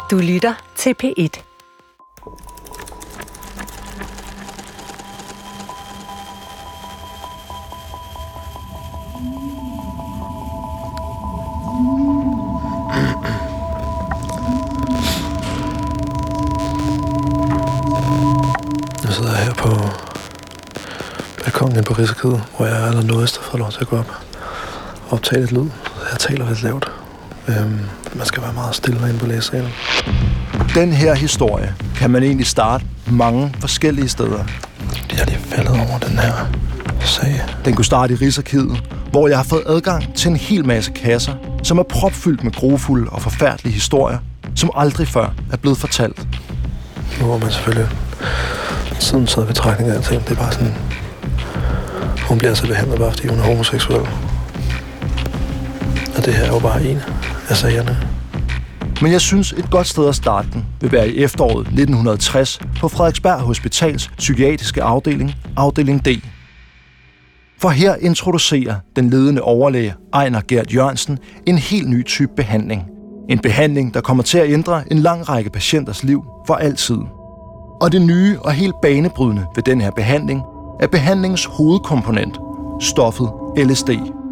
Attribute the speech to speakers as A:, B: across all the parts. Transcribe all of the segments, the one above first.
A: Du lytter til P1.
B: Jeg sidder her på balkonen på Rigsarkivet, hvor jeg allernådigst har fået lov til at gå op og optage lidt lyd. Jeg taler lidt lavt. Man skal være meget stille inde på læsesalen.
C: Den her historie kan man egentlig starte mange forskellige steder.
B: Jeg er lige faldet over den her sag.
C: Den kunne starte i Rigsarkivet, hvor jeg har fået adgang til en hel masse kasser, som er propfyldt med grufulde og forfærdelige historier, som aldrig før er blevet fortalt.
B: Nu var man selvfølgelig siden taget betragtning af alting. Det er bare sådan, hun bliver så behandlet bare fordi hun er homoseksuel. Og det her er jo bare en af sagerne.
C: Men jeg synes, et godt sted at starte den vil være i efteråret 1960 på Frederiksberg Hospitals psykiatriske afdeling, afdeling D. For her introducerer den ledende overlæge Einar Gert Jørgensen en helt ny type behandling. En behandling, der kommer til at ændre en lang række patienters liv for altid. Og det nye og helt banebrydende ved den her behandling er behandlingens hovedkomponent, stoffet LSD.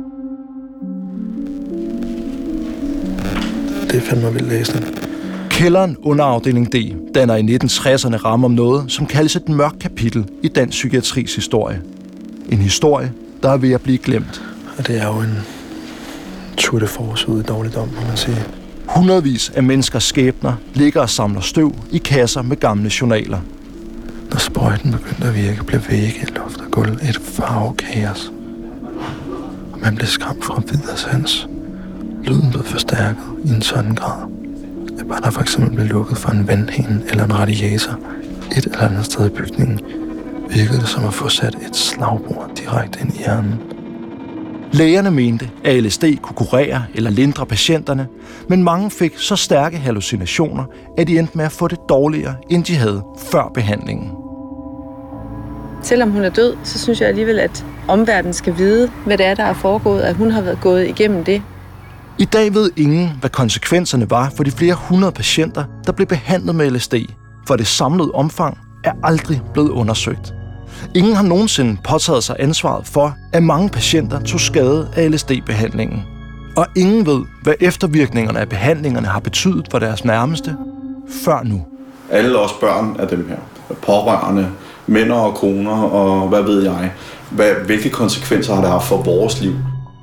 B: Det er fandme vild læsning.
C: Kælderen under afdeling D danner i 1960'erne ramme om noget, som kaldes et mørkt kapitel i dansk psykiatris historie. En historie, der er ved at blive glemt.
B: Og det er jo en tour de force ud i dårligdom, må man sige.
C: Hundredvis af menneskers skæbner ligger og samler støv i kasser med gamle journaler.
B: Når sprøjten begyndte at virke, blev vægge, loft og gulv et farvekaos. Og man blev skræmt fra vidersands. Lyden blev forstærket i en sådan grad, at bare der for eksempel blev lukket for en vandhane eller en radiator et eller andet sted i bygningen, virkede det som at få sat et slagbord direkte ind i hjernen.
C: Lægerne mente, at LSD kunne kurere eller lindre patienterne, men mange fik så stærke hallucinationer, at de endte med at få det dårligere, end de havde før behandlingen.
D: Selvom hun er død, så synes jeg alligevel, at omverdenen skal vide, hvad det er, der er foregået, at hun har været gået igennem det.
C: I dag ved ingen, hvad konsekvenserne var for de flere hundrede patienter, der blev behandlet med LSD, for det samlede omfang er aldrig blevet undersøgt. Ingen har nogensinde påtaget sig ansvaret for, at mange patienter tog skade af LSD-behandlingen. Og ingen ved, hvad eftervirkningerne af behandlingerne har betydet for deres nærmeste før nu.
E: Alle os børn af dem her, pårørende, mænd og koner og hvad ved jeg, hvilke konsekvenser har det haft for vores liv?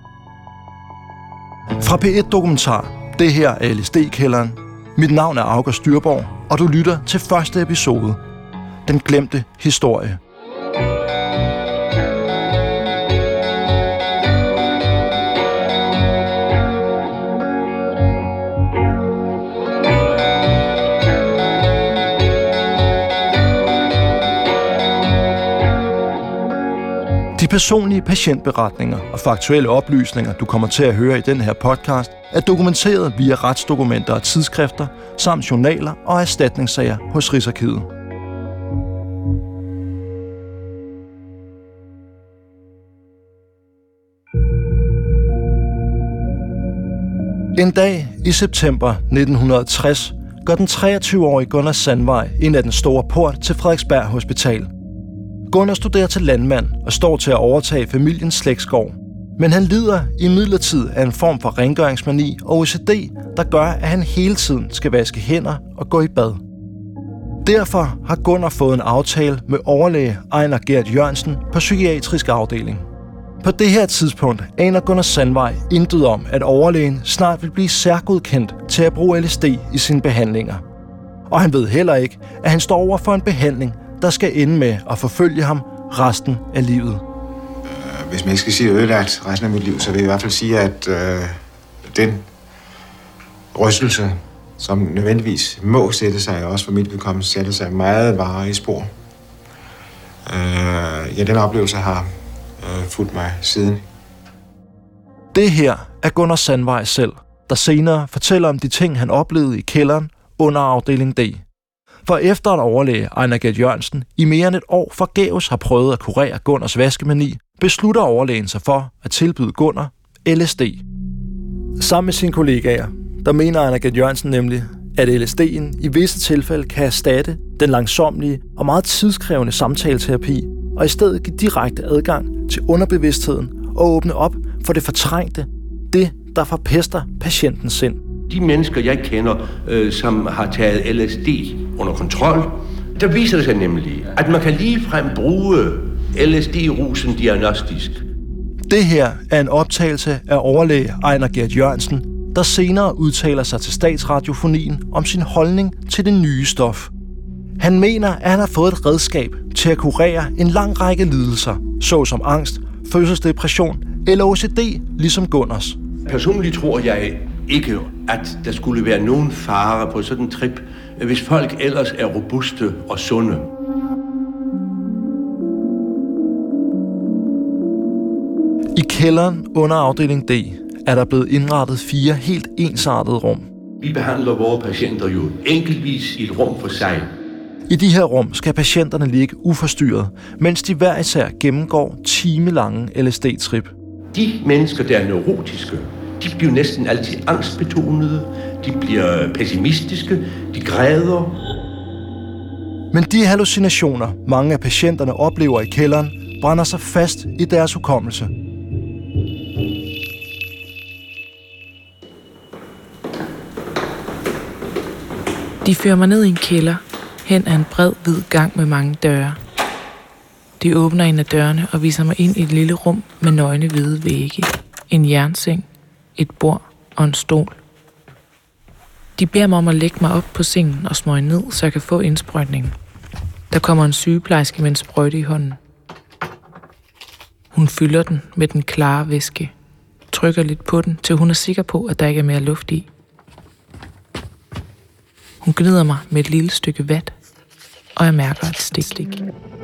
C: Fra P1 Dokumentar, det her er LSD-kælderen. Mit navn er August Dyrborg, og du lytter til første episode. Den glemte historie. De personlige patientberetninger og faktuelle oplysninger, du kommer til at høre i den her podcast, er dokumenteret via retsdokumenter og tidsskrifter, samt journaler og erstatningssager hos Rigsarkivet. En dag i september 1960 går den 23-årige Gunnar Sandvej ind ad den store port til Frederiksberg Hospital. Gunnar studerer til landmand og står til at overtage familiens slægtsgård. Men han lider imidlertid af en form for rengøringsmani og OCD, der gør, at han hele tiden skal vaske hænder og gå i bad. Derfor har Gunnar fået en aftale med overlæge Einar Gert Jørgensen på psykiatrisk afdeling. På det her tidspunkt aner Gunnar Sandvej intet om, at overlægen snart vil blive særgodkendt til at bruge LSD i sine behandlinger. Og han ved heller ikke, at han står over for en behandling, der skal ende med at forfølge ham resten af livet.
F: Hvis man ikke skal sige ødelagt resten af mit liv, så vil jeg i hvert fald sige, at den rystelse, som nødvendigvis må sætte sig, også for mit vedkommende sætte sig meget varige spor. Den oplevelse har fulgt mig siden.
C: Det her er Gunnar Sandvej selv, der senere fortæller om de ting, han oplevede i kælderen under afdeling D. For efter at overlæge Einar Gert Jørgensen i mere end et år forgæves har prøvet at kurere Gunnars vaskemani, beslutter overlægen sig for at tilbyde Gunnar LSD. Sammen med sine kollegaer, der mener Einar Gert Jørgensen nemlig, at LSD'en i visse tilfælde kan erstatte den langsommelige og meget tidskrævende samtaleterapi, og i stedet give direkte adgang til underbevidstheden og åbne op for det fortrængte, det, der forpester patientens sind.
A: De mennesker, jeg kender, som har taget LSD under kontrol, der viser det sig nemlig, at man kan ligefrem bruge LSD-rusen diagnostisk.
C: Det her er en optagelse af overlæge Ejner Gert Jørgensen, der senere udtaler sig til Statsradiofonien om sin holdning til det nye stof. Han mener, at han har fået et redskab til at kurere en lang række lidelser, såsom angst, fødselsdepression eller OCD, ligesom Gunners.
A: Personligt tror jeg ikke, at der skulle være nogen fare på sådan en trip, hvis folk ellers er robuste og sunde.
C: I kælderen under afdeling D er der blevet indrettet 4 helt ensartede rum.
A: Vi behandler vores patienter jo enkeltvis i et rum for sig.
C: I de her rum skal patienterne ligge uforstyrret, mens de hver især gennemgår timelange LSD-trip.
A: De mennesker, der er neurotiske, de bliver næsten altid angstbetonede, de bliver pessimistiske, de græder.
C: Men de hallucinationer, mange af patienterne oplever i kælderen, brænder sig fast i deres hukommelse.
G: De fører mig ned i en kælder, hen ad en bred, hvid gang med mange døre. De åbner en af dørene og viser mig ind i et lille rum med nøgne hvide vægge, en jernseng, et bord og en stol. De beder mig om at lægge mig op på sengen og smøge ned, så jeg kan få indsprøjtningen. Der kommer en sygeplejerske med en sprøjte i hånden. Hun fylder den med den klare væske, trykker lidt på den, til hun er sikker på, at der ikke er mere luft i. Hun gnider mig med et lille stykke vat, og jeg mærker et stik.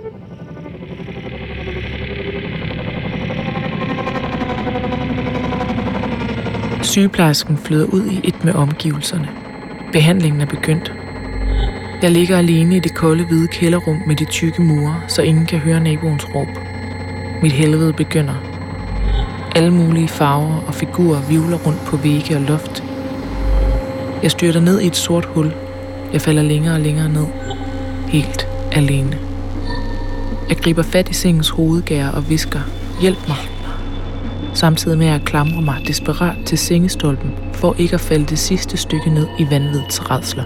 G: Sygeplejersken flyder ud i et med omgivelserne. Behandlingen er begyndt. Jeg ligger alene i det kolde, hvide kælderrum med de tykke mure, så ingen kan høre naboens råb. Mit helvede begynder. Alle mulige farver og figurer hvirvler rundt på vægge og loft. Jeg styrter ned i et sort hul. Jeg falder længere og længere ned. Helt alene. Jeg griber fat i sengens hovedgær og hvisker, hjælp mig. Samtidig med at jeg klamrer mig desperat til sengestolpen, for ikke at falde det sidste stykke ned i vanvidets rædsler.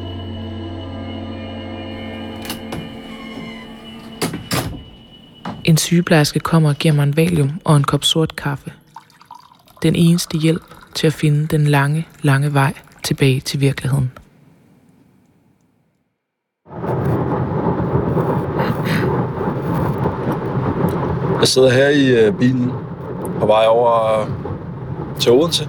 G: En sygeplejerske kommer og giver mig en valium og en kop sort kaffe. Den eneste hjælp til at finde den lange, lange vej tilbage til virkeligheden.
B: Jeg sidder her i bilen på vej over til Odense.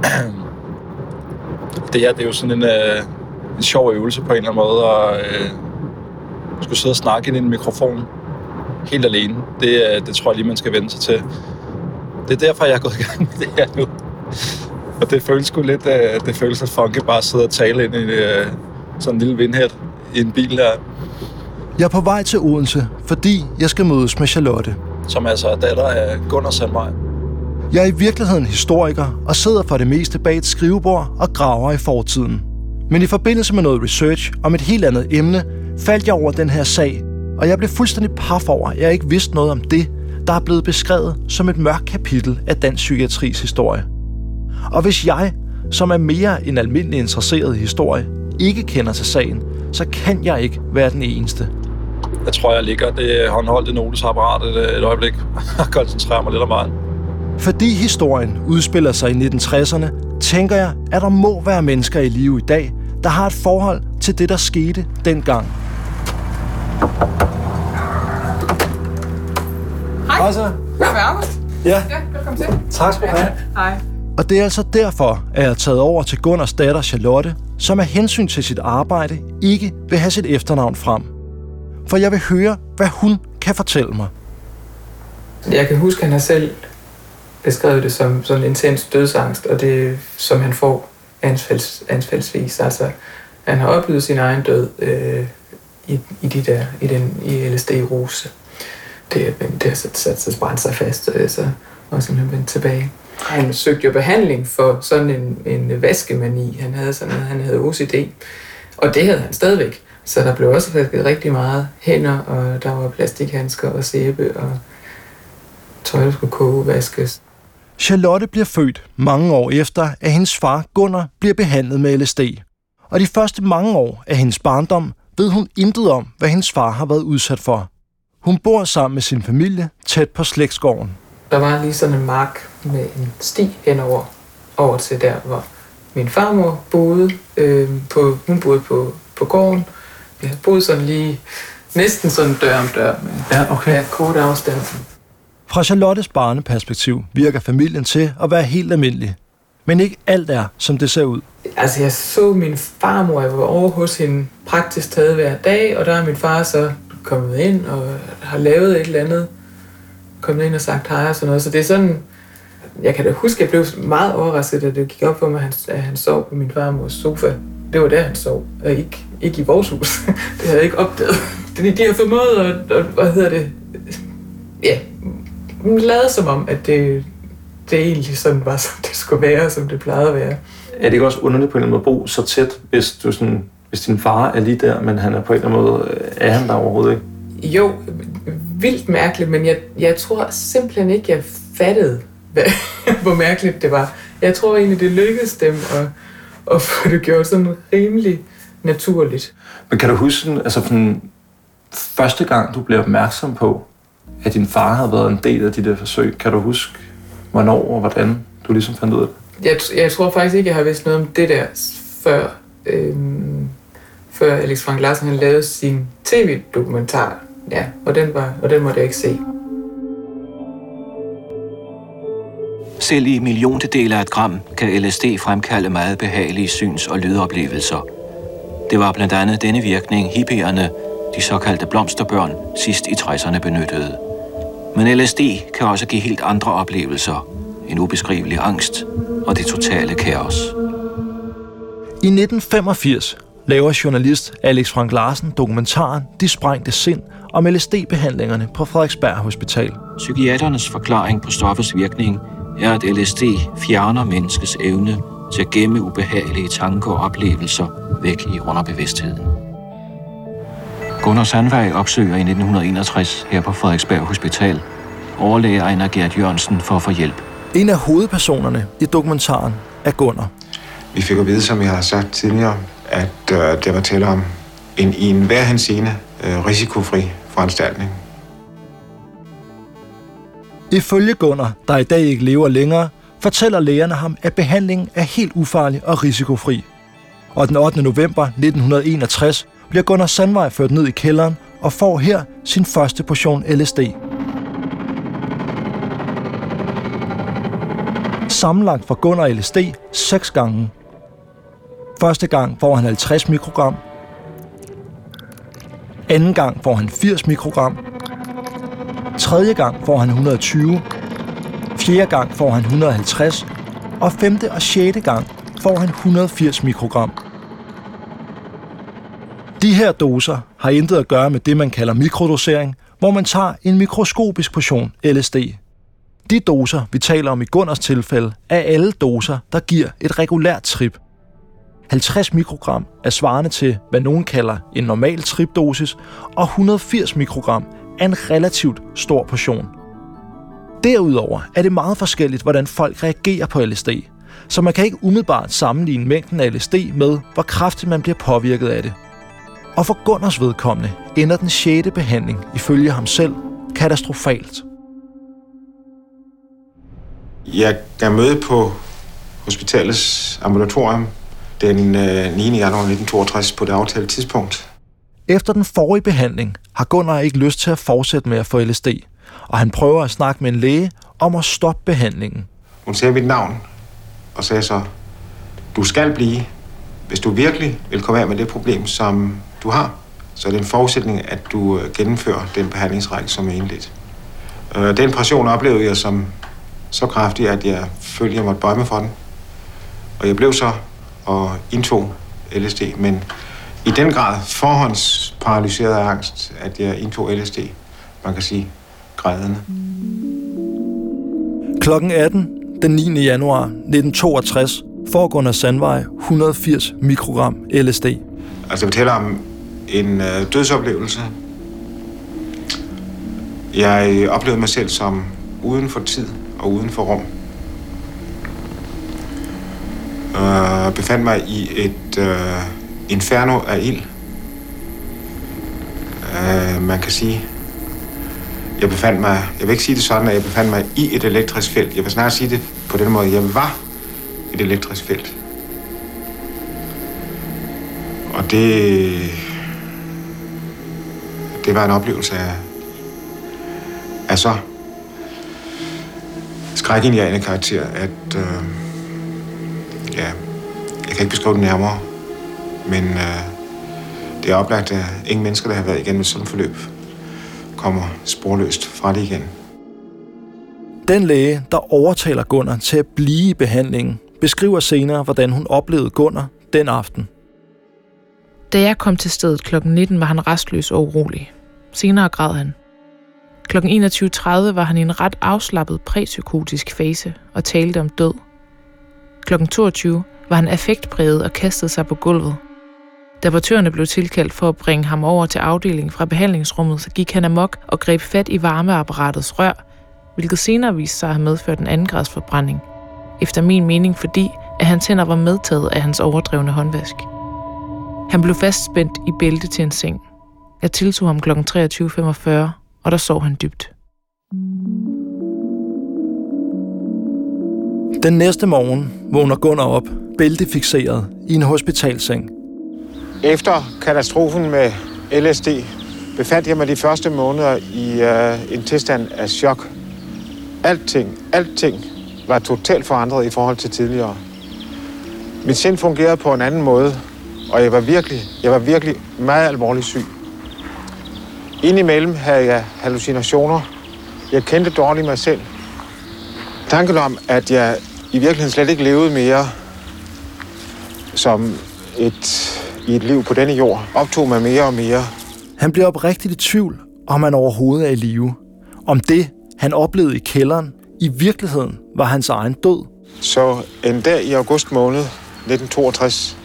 B: Det her, det er jo sådan en sjov øvelse på en eller anden måde, at skulle sidde og snakke ind i en mikrofon helt alene. Det tror jeg lige, man skal vende sig til. Det er derfor, jeg er gået i gang med det her nu. Og det føles sgu lidt, det føles lidt funky bare at sidde og tale ind i sådan en lille vindhæt i en bil her.
C: Jeg er på vej til Odense, fordi jeg skal mødes med Charlotte,
B: som altså er datter af Gunnar Sandvej.
C: Jeg er i virkeligheden historiker og sidder for det meste bag et skrivebord og graver i fortiden. Men i forbindelse med noget research om et helt andet emne, faldt jeg over den her sag, og jeg blev fuldstændig paf over, at jeg ikke vidste noget om det, der er blevet beskrevet som et mørkt kapitel af dansk psykiatris historie. Og hvis jeg, som er mere end almindelig interesseret i historie, ikke kender til sagen, så kan jeg ikke være den eneste.
B: Jeg tror, jeg ligger det håndholdte notesapparat et øjeblik og koncentrerer mig lidt om vejen.
C: Fordi historien udspiller sig i 1960'erne, tænker jeg, at der må være mennesker i live i dag, der har et forhold til det, der skete dengang.
H: Hej. Så. Jeg er August.
C: Ja.
H: Velkommen til.
C: Tak skal du have.
H: Hej.
C: Og det er altså derfor, at jeg er taget over til Gunnars datter Charlotte, som af hensyn til sit arbejde ikke vil have sit efternavn frem. For jeg vil høre, hvad hun kan fortælle mig.
H: Jeg kan huske, at han har selv beskrevet det som sådan en intens dødsangst, og det som han får anfaldsvis. Altså, han har oplevet sin egen død i LSD-ruse. Det har sat sig brændt sig fast, og simpelthen vendt tilbage. Han søgte jo behandling for sådan en vaskemani. Han havde sådan noget, han havde OCD, og det havde han stadigvæk. Så der blev også vasket rigtig meget hænder, og der var plastikhandsker og sæbe, og tøj, der skulle kogevaskes.
C: Charlotte bliver født mange år efter, at hendes far Gunnar bliver behandlet med LSD. Og de første mange år af hendes barndom ved hun intet om, hvad hendes far har været udsat for. Hun bor sammen med sin familie tæt på slægtsgården.
H: Der var lige sådan en mark med en sti henover over til der, hvor min farmor boede. Hun boede på gården. Jeg boede sådan lige næsten sådan dør om dør med kort afstand.
C: Fra Charlottes barneperspektiv virker familien til at være helt almindelig. Men ikke alt er, som det ser ud.
H: Altså, jeg så min farmor, jeg var over hos hende praktisk taget hver dag, og der er min far så kommet ind og har lavet et eller andet. Kommet ind og sagt hej og sådan noget. Så det er sådan, jeg kan da huske, jeg blev meget overrasket, da det gik op for mig, at han sov på min farmors sofa. Det var der, han sov, og ikke i vores hus. Det havde jeg ikke opdaget. De har formået at lade som om, at det egentlig sådan var, som det skulle være, som det plejede at være.
I: Er det ikke også underligt på en eller anden måde at bo så tæt, hvis din far er lige der, men han er på en eller anden måde, er han der overhovedet ikke?
H: Jo, vildt mærkeligt, men jeg tror simpelthen ikke, jeg fattede, hvor mærkeligt det var. Jeg tror egentlig, det lykkedes dem at få det gjort sådan rimelig naturligt.
I: Men kan du huske, den første gang, du blev opmærksom på, at din far havde været en del af de der forsøg, kan du huske, hvornår og hvordan du ligesom fandt ud af det?
H: Jeg tror faktisk ikke, jeg har vidst noget om det der, før Alex Frank Larsen han lavede sin tv-dokumentar. Ja, og den måtte jeg ikke se.
J: Selv i milliontedele af et gram kan LSD fremkalde meget behagelige syns- og lydoplevelser. Det var blandt andet denne virkning hippierne, de såkaldte blomsterbørn, sidst i 60'erne benyttede. Men LSD kan også give helt andre oplevelser. En ubeskrivelig angst og det totale kaos.
C: I 1985 laver journalist Alex Frank Larsen dokumentaren De sprængte sind om LSD-behandlingerne på Frederiksberg Hospital.
J: Psykiaternes forklaring på stoffets virkning er, at LSD fjerner menneskets evne til at gemme ubehagelige tanker og oplevelser væk i underbevidstheden. Gunnar Sandvej opsøger i 1961 her på Frederiksberg Hospital overlæge Einar Gert Jørgensen for at få hjælp.
C: En af hovedpersonerne i dokumentaren er Gunnar.
F: Vi fik at vide, som jeg har sagt tidligere, at der var tale om i enhver henseende risikofri foranstaltning.
C: Ifølge Gunnar, der i dag ikke lever længere, fortæller lægerne ham, at behandlingen er helt ufarlig og risikofri. Og den 8. november 1961 bliver Gunnar Sandvej ført ned i kælderen og får her sin første portion LSD. Sammenlagt får Gunnar LSD 6 gange. Første gang får han 50 mikrogram. Anden gang får han 80 mikrogram. Tredje gang får han 120. Fjerde gang får han 150. Og femte og sjette gang får han 180 mikrogram. De her doser har intet at gøre med det, man kalder mikrodosering, hvor man tager en mikroskopisk portion LSD. De doser, vi taler om i Gunnars tilfælde, er alle doser, der giver et regulært trip. 50 mikrogram er svarende til, hvad nogen kalder en normal tripdosis, og 180 mikrogram er en relativt stor portion. Derudover er det meget forskelligt, hvordan folk reagerer på LSD, så man kan ikke umiddelbart sammenligne mængden af LSD med, hvor kraftigt man bliver påvirket af det. Og for Gunnars vedkommende ender den 6. behandling, ifølge ham selv, katastrofalt.
F: Jeg gav møde på hospitalets ambulatorium den 9. januar 1962 på det aftalte tidspunkt.
C: Efter den forrige behandling har Gunnar ikke lyst til at fortsætte med at få LSD, og han prøver at snakke med en læge om at stoppe behandlingen.
F: Hun sagde mit navn og sagde så, du skal blive, hvis du virkelig vil komme af med det problem, som du har, så er det en forudsætning, at du gennemfører den behandlingsrække, som er indledt. Den pression oplevede jeg som så kraftig, at jeg følte, at jeg måtte bøje mig for den. Og jeg blev så og indtog LSD, men i den grad forhåndsparalyseret af angst, at jeg indtog LSD, man kan sige, grædende.
C: Klokken 18 Den 9. januar 1962 får Gunnar Sandvej 180 mikrogram LSD.
F: Altså, vi taler om en dødsoplevelse. Jeg oplevede mig selv som uden for tid og uden for rum. Befandt mig i et inferno af ild. Man kan sige, jeg vil ikke sige det sådan, at jeg befandt mig i et elektrisk felt. Jeg vil snart sige det på den måde, jeg var et elektrisk felt. Og det var en oplevelse af så skrækindjagende karakter, at jeg kan ikke beskrive det nærmere, men det er oplagt, at ingen mennesker, der har været igennem et sådan forløb, kommer sporløst fra det igen.
C: Den læge, der overtaler Gunnar til at blive i behandlingen, beskriver senere, hvordan hun oplevede Gunnar den aften.
G: Da jeg kom til stedet kl. 19, var han restløs og urolig. Senere græd han. Kl. 21.30 var han i en ret afslappet præpsykotisk fase og talte om død. Kl. 22 var han affektpræget og kastede sig på gulvet. Da portørerne blev tilkaldt for at bringe ham over til afdelingen fra behandlingsrummet, så gik han amok og greb fat i varmeapparatets rør, hvilket senere viste sig at have medført en andengradsforbrænding. Efter min mening fordi, at hans hænder var medtaget af hans overdrevne håndvask. Han blev fastspændt i bælte til en seng. Jeg tiltog ham kl. 23.45, og der sov han dybt.
C: Den næste morgen vågner Gunnar op, bæltefikseret i en hospitalseng.
F: Efter katastrofen med LSD befandt jeg mig de første måneder i en tilstand af chok. Alting var totalt forandret i forhold til tidligere. Mit sind fungerede på en anden måde, og jeg var virkelig meget alvorligt syg. Indimellem havde jeg hallucinationer. Jeg kendte dårligt mig selv. Tanken om, at jeg i virkeligheden slet ikke levede mere som i et liv på denne jord, optog mig mere og mere.
C: Han bliver oprigtigt i tvivl, om han overhovedet er i live. Om det, han oplevede i kælderen, i virkeligheden var hans egen død.
F: Så en dag i august måned 1962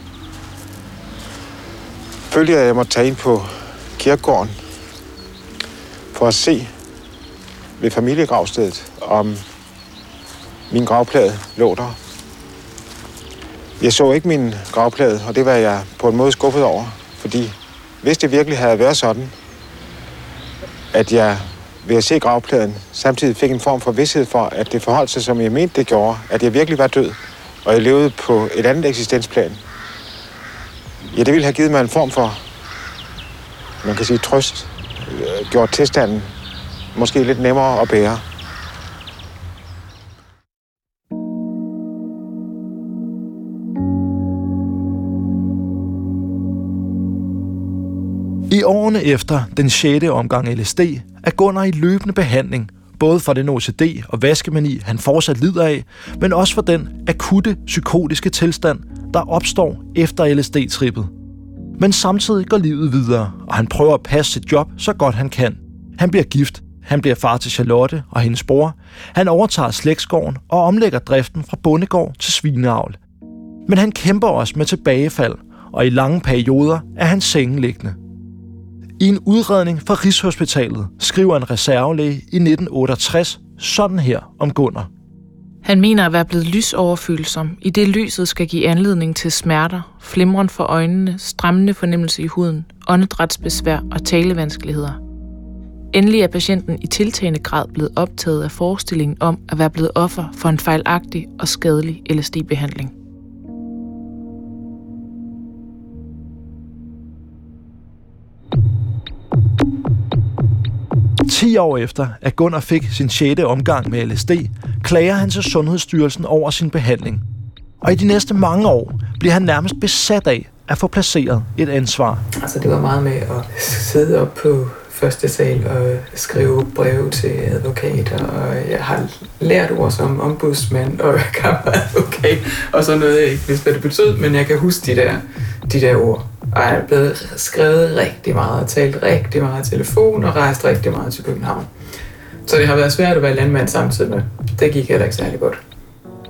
F: følte jeg, at jeg måtte tage ind på kirkegården for at se ved familiegravstedet, om min gravplade lå der. Jeg så ikke min gravplade, og det var jeg på en måde skuffet over, fordi hvis det virkelig havde været sådan, at jeg ved at se gravpladen samtidig fik en form for vished for, at det forholdt sig, som jeg mente det gjorde, at jeg virkelig var død, og jeg levede på et andet eksistensplan. Ja, det ville have givet mig en form for, man kan sige, trøst, gjort tilstanden måske lidt nemmere at bære.
C: I årene efter den 6. omgang LSD er Gunnar i løbende behandling, både for den OCD og vaskemani, han fortsat lider af, men også for den akutte psykotiske tilstand, der opstår efter LSD-trippet. Men samtidig går livet videre, og han prøver at passe sit job så godt han kan. Han bliver gift, han bliver far til Charlotte og hendes bror, han overtager slægtsgården og omlægger driften fra bondegård til svineavl. Men han kæmper også med tilbagefald, og i lange perioder er han sengeliggende. I en udredning fra Rigshospitalet skriver en reservelæge i 1968 sådan her om Gunnar.
G: Han mener at være blevet lysoverfølsom, i det lyset skal give anledning til smerter, flimren for øjnene, strammende fornemmelse i huden, åndedrætsbesvær og talevanskeligheder. Endelig er patienten i tiltagende grad blevet optaget af forestillingen om at være blevet offer for en fejlagtig og skadelig LSD-behandling.
C: Ti år efter, at Gunnar fik sin 6. omgang med LSD, klager han til Sundhedsstyrelsen over sin behandling. Og i de næste mange år bliver han nærmest besat af at få placeret et ansvar.
H: Altså det var meget med at sidde op på første sal og skrive breve til advokater, og jeg har lært ord som ombudsmand og kammeradvokat, og så noget jeg ikke vidste, hvad det betød, men jeg kan huske de der ord. Og jeg er blevet skrevet rigtig meget, og talt rigtig meget i telefon, og rejst rigtig meget til København. Så det har været svært at være landmand samtidig med. Det gik heller ikke særlig godt.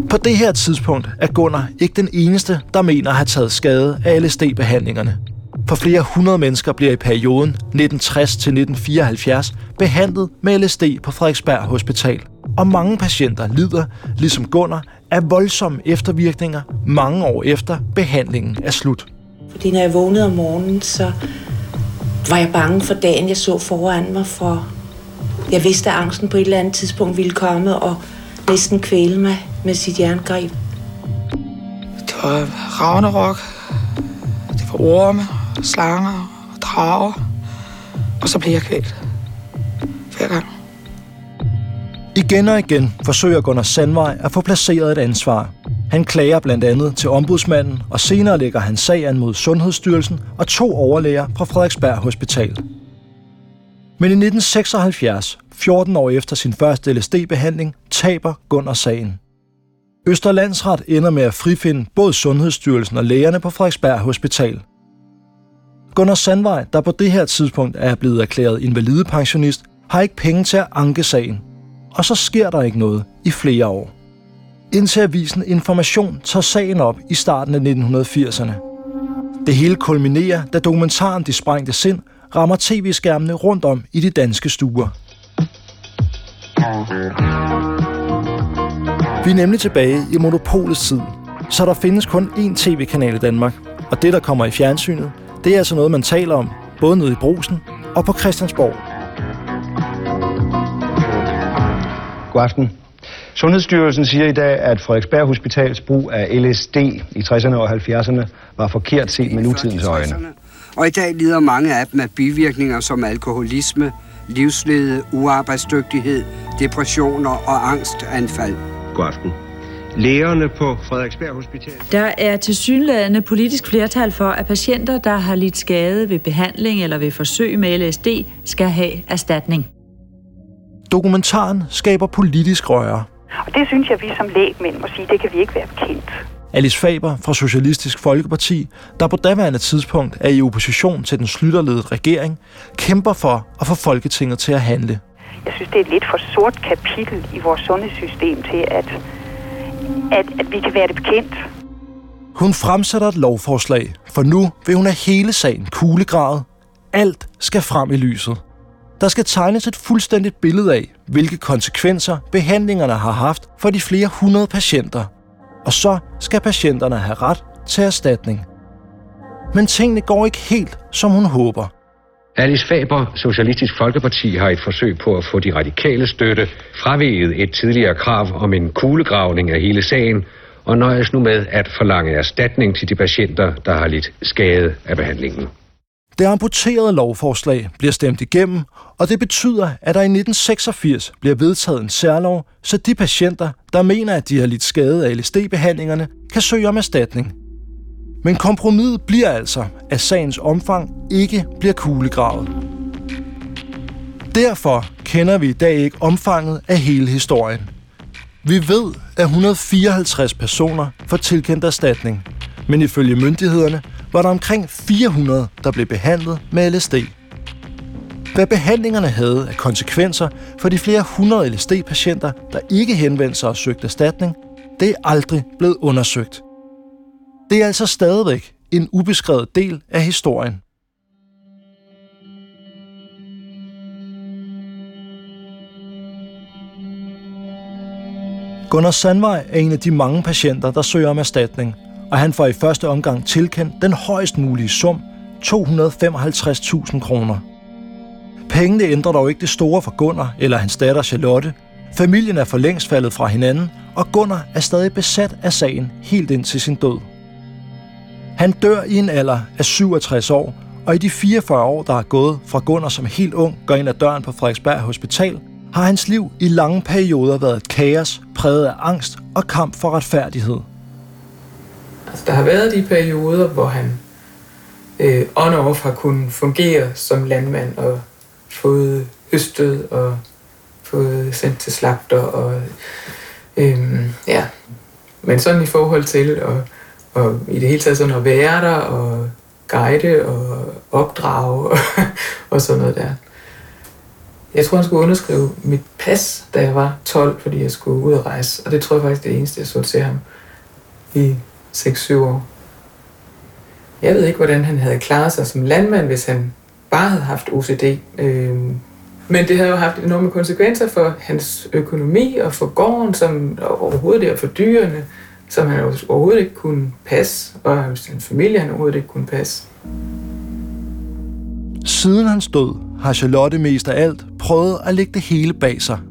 C: På det her tidspunkt er Gunnar ikke den eneste, der mener at have taget skade af LSD-behandlingerne. For flere hundrede mennesker bliver i perioden 1960 til 1974 behandlet med LSD på Frederiksberg Hospital. Og mange patienter lider, ligesom Gunnar, af voldsomme eftervirkninger mange år efter behandlingen er slut.
K: Fordi når jeg vågnede om morgenen, så var jeg bange for dagen, jeg så foran mig, for jeg vidste, at angsten på et eller andet tidspunkt ville komme og næsten kvæle mig med sit jerngreb.
L: Det var ragnarok, det var orme, slanger og drager, og så blev jeg kvælt. Hver gang.
C: Igen og igen forsøger Gunnar Sandvej at få placeret et ansvar. Han klager blandt andet til ombudsmanden, og senere lægger han sag an mod Sundhedsstyrelsen og 2 overlæger fra Frederiksberg Hospital. Men i 1976, 14 år efter sin første LSD-behandling, taber Gunnar sagen. Østre Landsret ender med at frifinde både Sundhedsstyrelsen og lægerne på Frederiksberg Hospital. Gunnar Sandvej, der på det her tidspunkt er blevet erklæret invalidepensionist, har ikke penge til at anke sagen. Og så sker der ikke noget i flere år. Indtil avisen Information tager sagen op i starten af 1980'erne. Det hele kulminerer, da dokumentaren De Sprængte Sind rammer tv-skærmene rundt om i de danske stuer. Vi er nemlig tilbage i monopolets tid, så der findes kun én tv-kanal i Danmark. Og det, der kommer i fjernsynet, det er altså noget, man taler om, både nede i Brugsen og på Christiansborg.
M: God aften. Sundhedsstyrelsen siger i dag, at Frederiksberg Hospitals brug af LSD i 60'erne og 70'erne var forkert set med nutidens øjne.
N: Og i dag lider mange af dem af bivirkninger som alkoholisme, livslede, uarbejdsdygtighed, depressioner og angstanfald.
O: God aften. Lægerne på Frederiksberg Hospital.
P: Der er tilsyneladende politisk flertal for, at patienter, der har lidt skade ved behandling eller ved forsøg med LSD, skal have erstatning.
C: Dokumentaren skaber politisk røre.
Q: Og det synes jeg, vi som lægmænd må sige, det kan vi ikke være bekendt.
C: Alice Faber fra Socialistisk Folkeparti, der på daværende tidspunkt er i opposition til den Schlüterledede regering, kæmper for at få Folketinget til at handle.
Q: Jeg synes, det er et lidt for sort kapitel i vores sundhedssystem til, at vi kan være det bekendt.
C: Hun fremsætter et lovforslag, for nu vil hun have hele sagen kuglegravet. Alt skal frem i lyset. Der skal tegnes et fuldstændigt billede af, hvilke konsekvenser behandlingerne har haft for de flere hundrede patienter. Og så skal patienterne have ret til erstatning. Men tingene går ikke helt, som hun håber.
O: Alice Faber, Socialistisk Folkeparti, har et forsøg på at få de radikale støtte fraveget et tidligere krav om en kuglegravning af hele sagen, og nøjes nu med at forlange erstatning til de patienter, der har lidt skade af behandlingen.
C: Det amputerede lovforslag bliver stemt igennem, og det betyder, at der i 1986 bliver vedtaget en særlov, så de patienter, der mener, at de har lidt skade af LSD-behandlingerne, kan søge om erstatning. Men kompromiset bliver altså, at sagens omfang ikke bliver kuglegravet. Derfor kender vi i dag ikke omfanget af hele historien. Vi ved, at 154 personer får tilkendt erstatning, men ifølge myndighederne var der omkring 400, der blev behandlet med LSD. Hvad behandlingerne havde af konsekvenser for de flere hundrede LSD-patienter, der ikke henvendte sig og søgte erstatning, det er aldrig blevet undersøgt. Det er altså stadigvæk en ubeskrevet del af historien. Gunnar Sandvej er en af de mange patienter, der søger om erstatning, og han får i første omgang tilkendt den højst mulige sum, 255.000 kroner. Pengene ændrer dog ikke det store for Gunnar eller hans datter Charlotte. Familien er for længst faldet fra hinanden, og Gunnar er stadig besat af sagen helt ind til sin død. Han dør i en alder af 67 år, og i de 44 år, der er gået fra Gunnar som helt ung går ind ad døren på Frederiksberg Hospital, har hans liv i lange perioder været et kaos, præget af angst og kamp for retfærdighed.
H: Altså, der har været de perioder, hvor han on-off har kunnet fungere som landmand og fået høstet og fået sendt til slagter og ja. Men sådan i forhold til og i det hele taget sådan at være der og guide og opdrage og sådan noget der. Jeg tror, han skulle underskrive mit pas, da jeg var 12, fordi jeg skulle ud og rejse. Og det tror jeg faktisk det eneste, jeg så til ham i 6-7 år. Jeg ved ikke, hvordan han havde klaret sig som landmand, hvis han bare havde haft OCD. Men det havde jo haft enorme konsekvenser for hans økonomi og for gården, som overhovedet og for dyrene, som han overhovedet ikke kunne passe, og hans familie han overhovedet ikke kunne passe.
C: Siden hans død har Charlotte mest af alt prøvet at lægge det hele bag sig.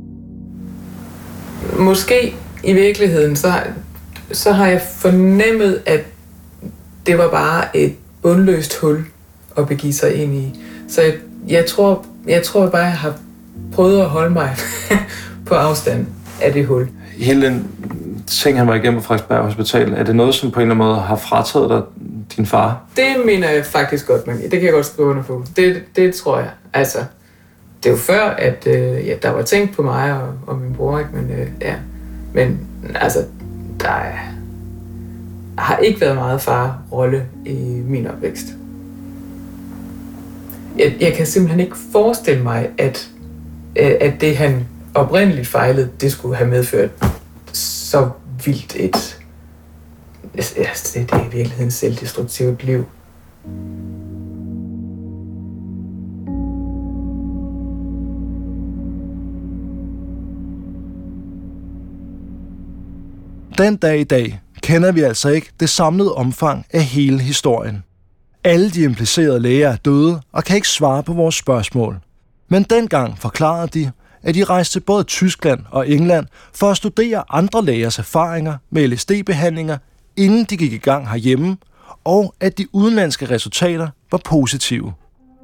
H: Måske i virkeligheden, så har jeg fornemmet, at det var bare et bundløst hul at begive sig ind i. Så jeg tror bare, jeg har prøvet at holde mig på afstand af det hul.
I: Hele den ting, han var igennem på Frederiksberg Hospital, er det noget, som på en eller anden måde har frataget dig din far?
H: Det mener jeg faktisk godt, man. Det kan jeg godt skrive under på. Det tror jeg. Altså, det er jo før, at der var tænkt på mig og min bror, ikke? Men altså, der har ikke været meget far-rolle i min opvækst. Jeg kan simpelthen ikke forestille mig, at det, han oprindeligt fejlede, det skulle have medført så vildt det er i virkeligheden et selvdestruktivt liv.
C: Den dag i dag kender vi altså ikke det samlede omfang af hele historien. Alle de implicerede læger er døde og kan ikke svare på vores spørgsmål. Men dengang forklarede de, at de rejste til både Tyskland og England for at studere andre lægers erfaringer med LSD-behandlinger, inden de gik i gang herhjemme, og at de udenlandske resultater var positive.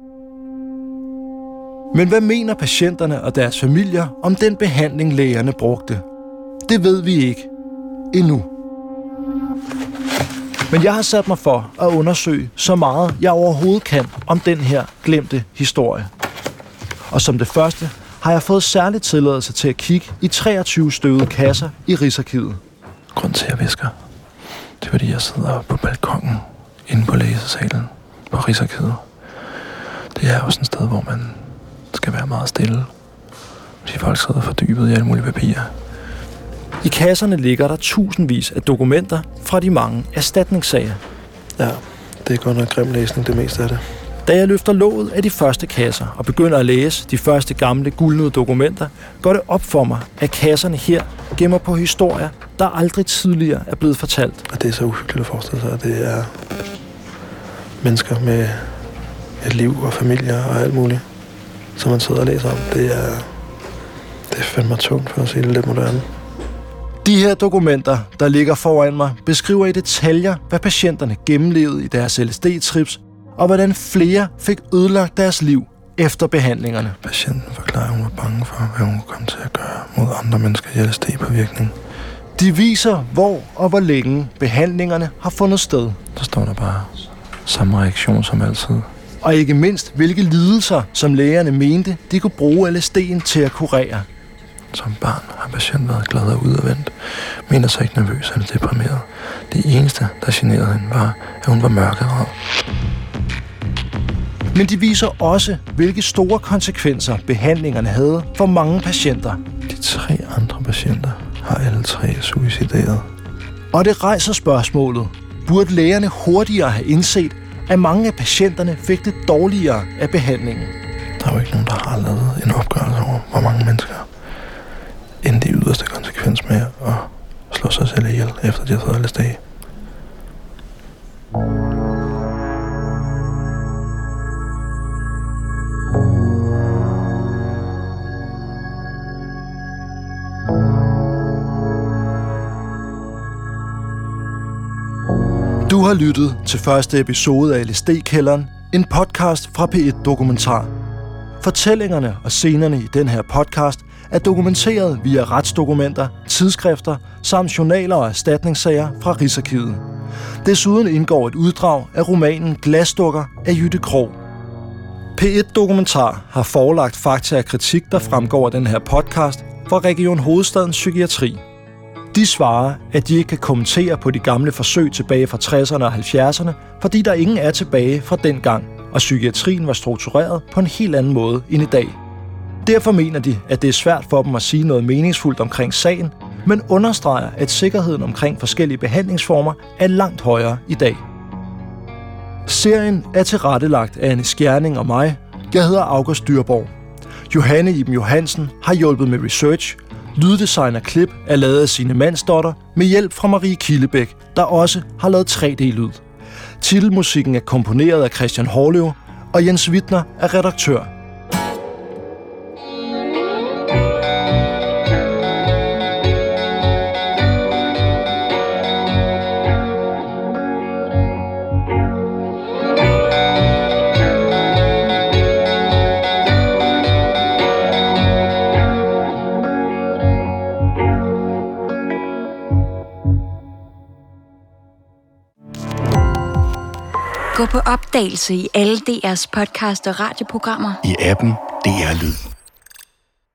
C: Men hvad mener patienterne og deres familier om den behandling, lægerne brugte? Det ved vi ikke. Endnu. Men jeg har sat mig for at undersøge så meget, jeg overhovedet kan om den her glemte historie. Og som det første har jeg fået særlig tilladelse til at kigge i 23 støvede kasser i Rigsarkivet.
B: Grunden til, at jeg visker, det er, fordi jeg sidder på balkongen inde på læsesalen på Rigsarkivet. Det er også et sted, hvor man skal være meget stille. Fordi folk sidder fordybet i alle mulige papirer.
C: I kasserne ligger der tusindvis af dokumenter fra de mange erstatningssager.
B: Ja, det er godt nok grim læsning, det meste af det.
C: Da jeg løfter låget af de første kasser og begynder at læse de første gamle guldnede dokumenter, går det op for mig, at kasserne her gemmer på historier, der aldrig tidligere er blevet fortalt.
B: Og det er så uhyggeligt at forestille sig, at det er mennesker med et liv og familier og alt muligt, som man sidder og læser om. Det er fandme tungt, for at sige det lidt moderne.
C: De her dokumenter, der ligger foran mig, beskriver i detaljer, hvad patienterne gennemlevede i deres LSD-trips, og hvordan flere fik ødelagt deres liv efter behandlingerne.
B: Patienten forklarer, at hun var bange for, hvad hun kom til at gøre mod andre mennesker i LSD-påvirkning.
C: De viser, hvor og hvor længe behandlingerne har fundet sted.
B: Der står der bare samme reaktion som altid.
C: Og ikke mindst, hvilke lidelser, som lægerne mente, de kunne bruge LSD'en til at kurere.
B: Som barn har patienten været glad og udadvendt, mener sig ikke nervøs eller deprimeret. Det eneste, der generede hende, var, at hun var mørkeret.
C: Men de viser også, hvilke store konsekvenser behandlingerne havde for mange patienter.
B: De 3 andre patienter har alle 3 suicideret.
C: Og det rejser spørgsmålet. Burde lægerne hurtigere have indset, at mange af patienterne fik det dårligere af behandlingen?
B: Der er jo ikke nogen, der har lavet en opgørelse over, hvor mange mennesker endte i yderste konsekvens med at slå sig selv ihjel, efter de har fået LSD.
C: Du har lyttet til første episode af LSD-kælderen, en podcast fra P1 Dokumentar. Fortællingerne og scenerne i den her podcast er dokumenteret via retsdokumenter, tidsskrifter samt journaler og erstatningssager fra Rigsarkivet. Desuden indgår et uddrag af romanen Glasdukker af Jytte Krogh. P1 Dokumentar har forelagt fakta og kritik, der fremgår af den her podcast fra Region Hovedstadens Psykiatri. De svarer, at de ikke kan kommentere på de gamle forsøg tilbage fra 60'erne og 70'erne, fordi der ingen er tilbage fra dengang, og psykiatrien var struktureret på en helt anden måde end i dag. Derfor mener de, at det er svært for dem at sige noget meningsfuldt omkring sagen, men understreger, at sikkerheden omkring forskellige behandlingsformer er langt højere i dag. Serien er tilrettelagt af Anne Skjerning og mig. Jeg hedder August Dyrborg. Johanne Iben Johansen har hjulpet med research. Lyddesign og klip er lavet af Signe Mandsdotter med hjælp fra Marie Kildebæk, der også har lavet 3D-lyd. Titelmusikken er komponeret af Christian Hårlev, og Jens Wittner er redaktør.
R: Gå på opdagelse i alle DR's podcast og radioprogrammer.
S: I appen DR Lyd.